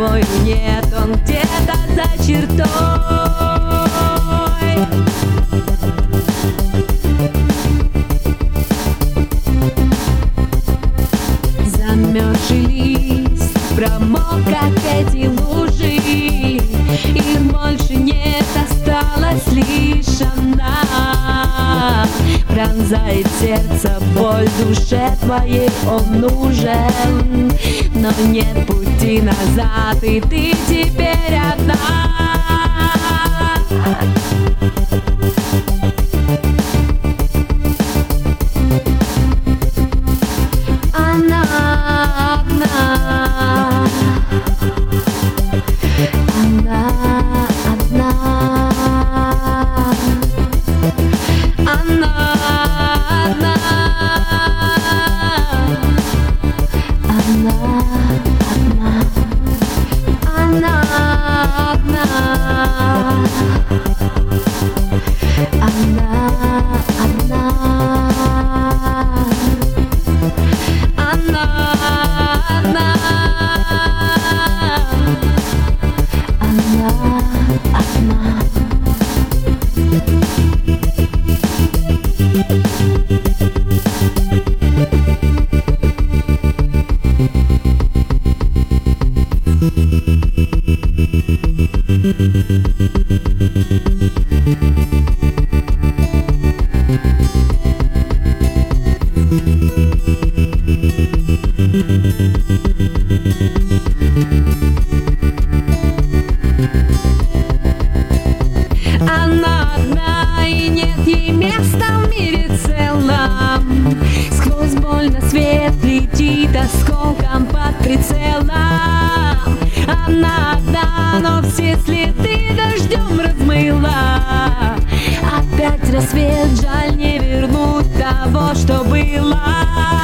тобою нет, он где-то за чертой. Замерзший лист промок, как эти лужи, и больше нет, осталась лишь она. Пронзает сердце боль душе твоей, он нужен, но нет пути назад, и ты теперь одна. Она одна, и нет ей места в мире целом. Сквозь боль на свет летит осколком под прицелом. Она одна, но все следы дождем размыла. Опять рассвет, жаль не вернуть того, что было.